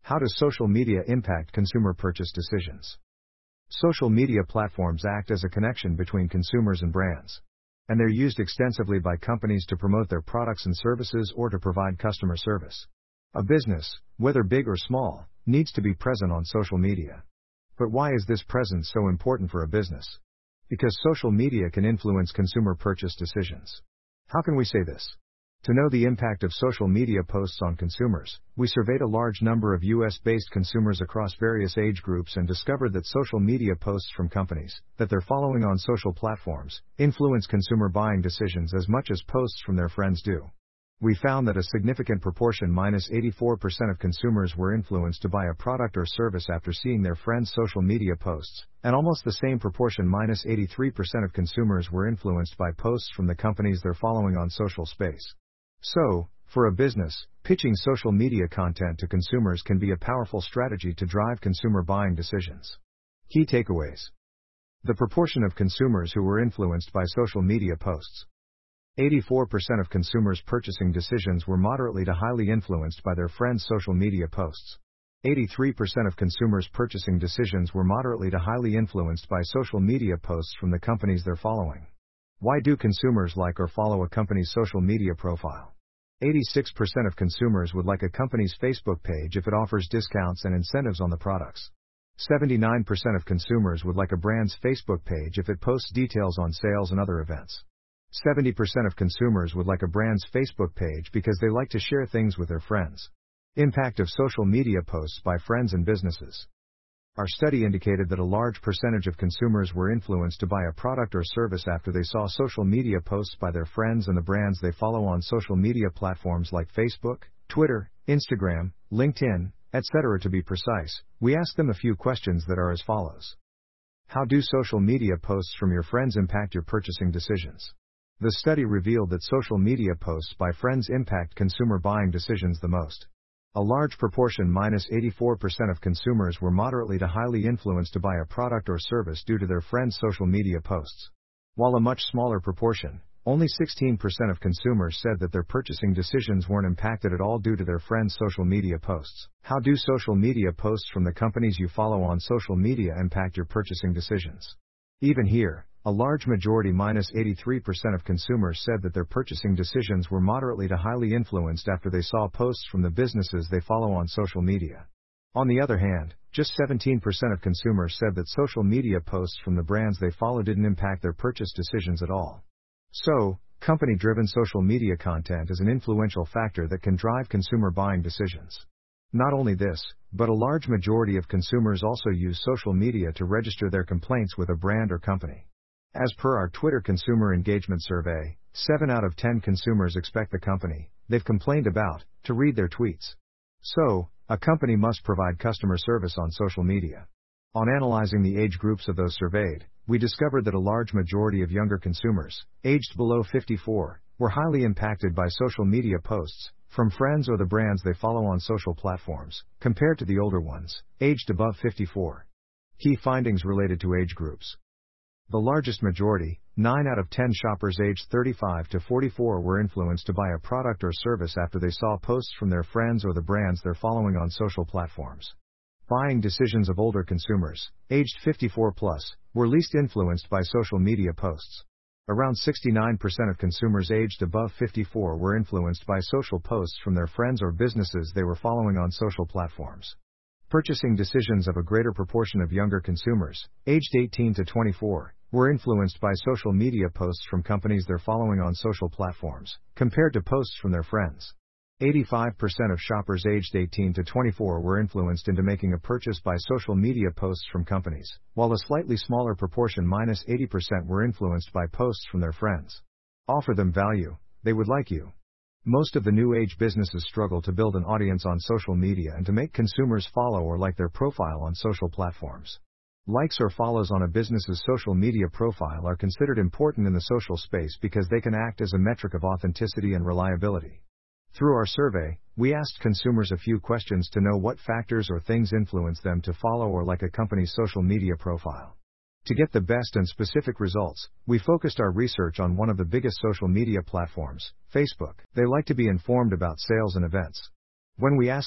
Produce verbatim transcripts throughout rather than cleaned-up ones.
How does social media impact consumer purchase decisions? Social media platforms act as a connection between consumers and brands. And they're used extensively by companies to promote their products and services or to provide customer service. A business, whether big or small, needs to be present on social media. But why is this presence so important for a business? Because social media can influence consumer purchase decisions. How can we say this? To know the impact of social media posts on consumers, we surveyed a large number of U S-based consumers across various age groups and discovered that social media posts from companies that they're following on social platforms influence consumer buying decisions as much as posts from their friends do. We found that a significant proportion, minus eighty-four percent of consumers, were influenced to buy a product or service after seeing their friends' social media posts, and almost the same proportion, minus eighty-three percent of consumers, were influenced by posts from the companies they're following on social space. So, for a business, pitching social media content to consumers can be a powerful strategy to drive consumer buying decisions. Key takeaways. The proportion of consumers who were influenced by social media posts. eighty-four percent of consumers' purchasing decisions were moderately to highly influenced by their friends' social media posts. eighty-three percent of consumers' purchasing decisions were moderately to highly influenced by social media posts from the companies they're following. Why do consumers like or follow a company's social media profile? eighty-six percent of consumers would like a company's Facebook page if it offers discounts and incentives on the products. seventy-nine percent of consumers would like a brand's Facebook page if it posts details on sales and other events. seventy percent of consumers would like a brand's Facebook page because they like to share things with their friends. Impact of social media posts by friends and businesses. Our study indicated that a large percentage of consumers were influenced to buy a product or service after they saw social media posts by their friends and the brands they follow on social media platforms like Facebook, Twitter, Instagram, LinkedIn, et cetera. To be precise, we asked them a few questions that are as follows. How do social media posts from your friends impact your purchasing decisions? The study revealed that social media posts by friends impact consumer buying decisions the most. A large proportion, minus eighty-four percent of consumers, were moderately to highly influenced to buy a product or service due to their friends' social media posts. While a much smaller proportion, only sixteen percent of consumers, said that their purchasing decisions weren't impacted at all due to their friends' social media posts. How do social media posts from the companies you follow on social media impact your purchasing decisions? Even here, a large majority, minus eighty-three percent of consumers, said that their purchasing decisions were moderately to highly influenced after they saw posts from the businesses they follow on social media. On the other hand, just seventeen percent of consumers said that social media posts from the brands they follow didn't impact their purchase decisions at all. So, company-driven social media content is an influential factor that can drive consumer buying decisions. Not only this, but a large majority of consumers also use social media to register their complaints with a brand or company. As per our Twitter Consumer Engagement Survey, seven out of ten consumers expect the company they've complained about to read their tweets. So, a company must provide customer service on social media. On analyzing the age groups of those surveyed, we discovered that a large majority of younger consumers, aged below fifty-four, were highly impacted by social media posts from friends or the brands they follow on social platforms, compared to the older ones, aged above fifty-four. Key findings related to age groups. The largest majority, nine out of ten shoppers aged thirty-five to forty-four, were influenced to buy a product or service after they saw posts from their friends or the brands they're following on social platforms. Buying decisions of older consumers, aged fifty-four plus, were least influenced by social media posts. Around sixty-nine percent of consumers aged above fifty-four were influenced by social posts from their friends or businesses they were following on social platforms. Purchasing decisions of a greater proportion of younger consumers, aged eighteen to twenty-four, were influenced by social media posts from companies they're following on social platforms, compared to posts from their friends. eighty-five percent of shoppers aged eighteen to twenty-four were influenced into making a purchase by social media posts from companies, while a slightly smaller proportion, minus eighty percent, were influenced by posts from their friends. Offer them value, they would like you. Most of the new age businesses struggle to build an audience on social media and to make consumers follow or like their profile on social platforms. Likes or follows on a business's social media profile are considered important in the social space because they can act as a metric of authenticity and reliability. Through our survey, we asked consumers a few questions to know what factors or things influence them to follow or like a company's social media profile. To get the best and specific results, we focused our research on one of the biggest social media platforms, Facebook. They like to be informed about sales and events. When we asked them,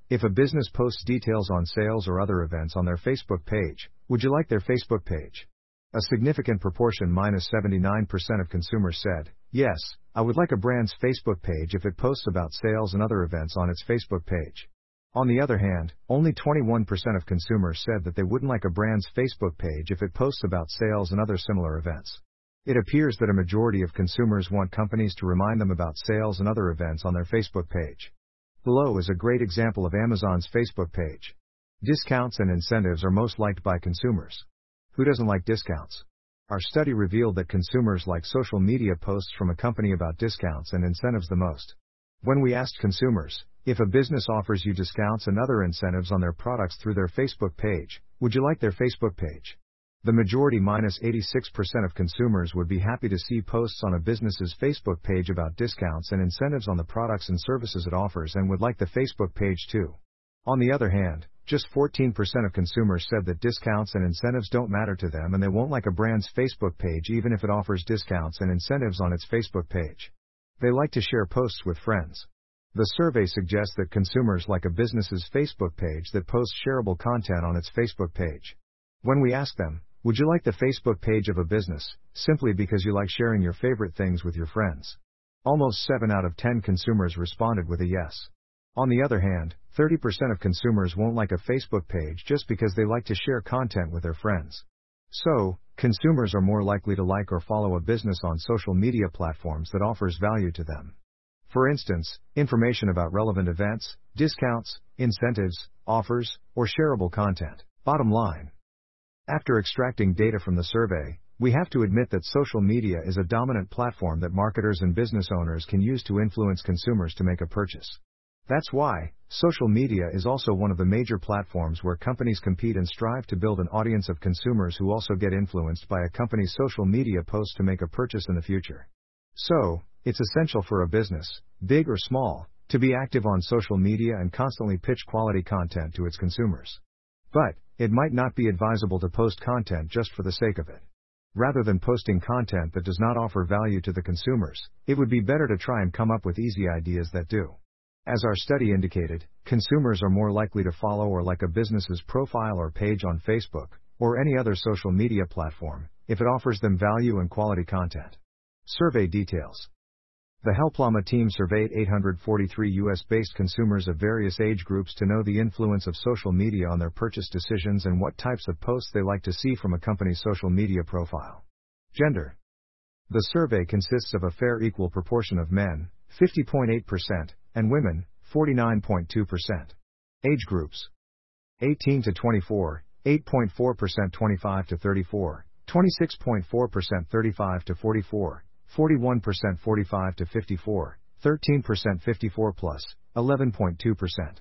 if a business posts details on sales or other events on their Facebook page, would you like their Facebook page? A significant proportion, minus seventy-nine percent of consumers said, yes, I would like a brand's Facebook page if it posts about sales and other events on its Facebook page. On the other hand, only twenty-one percent of consumers said that they wouldn't like a brand's Facebook page if it posts about sales and other similar events. It appears that a majority of consumers want companies to remind them about sales and other events on their Facebook page. Below is a great example of Amazon's Facebook page. Discounts and incentives are most liked by consumers. Who doesn't like discounts? Our study revealed that consumers like social media posts from a company about discounts and incentives the most. When we asked consumers, if a business offers you discounts and other incentives on their products through their Facebook page, would you like their Facebook page? The majority, minus eighty-six percent of consumers, would be happy to see posts on a business's Facebook page about discounts and incentives on the products and services it offers and would like the Facebook page too. On the other hand, just fourteen percent of consumers said that discounts and incentives don't matter to them and they won't like a brand's Facebook page even if it offers discounts and incentives on its Facebook page. They like to share posts with friends. The survey suggests that consumers like a business's Facebook page that posts shareable content on its Facebook page. When we ask them, would you like the Facebook page of a business, simply because you like sharing your favorite things with your friends? Almost seven out of ten consumers responded with a yes. On the other hand, thirty percent of consumers won't like a Facebook page just because they like to share content with their friends. So, consumers are more likely to like or follow a business on social media platforms that offers value to them. For instance, information about relevant events, discounts, incentives, offers, or shareable content. Bottom line. After extracting data from the survey, we have to admit that social media is a dominant platform that marketers and business owners can use to influence consumers to make a purchase. That's why, social media is also one of the major platforms where companies compete and strive to build an audience of consumers who also get influenced by a company's social media posts to make a purchase in the future. So, it's essential for a business, big or small, to be active on social media and constantly pitch quality content to its consumers. But, it might not be advisable to post content just for the sake of it. Rather than posting content that does not offer value to the consumers, it would be better to try and come up with easy ideas that do. As our study indicated, consumers are more likely to follow or like a business's profile or page on Facebook, or any other social media platform, if it offers them value and quality content. Survey details. The Helplama team surveyed eight hundred forty-three U S-based consumers of various age groups to know the influence of social media on their purchase decisions and what types of posts they like to see from a company's social media profile. Gender. The survey consists of a fair equal proportion of men, fifty point eight percent, and women, forty-nine point two percent. Age groups. eighteen to twenty-four, eight point four percent, twenty-five to thirty-four, twenty-six point four percent, thirty-five to forty-four, forty-one percent, forty-five to fifty-four, thirteen percent, fifty-four plus, eleven point two percent.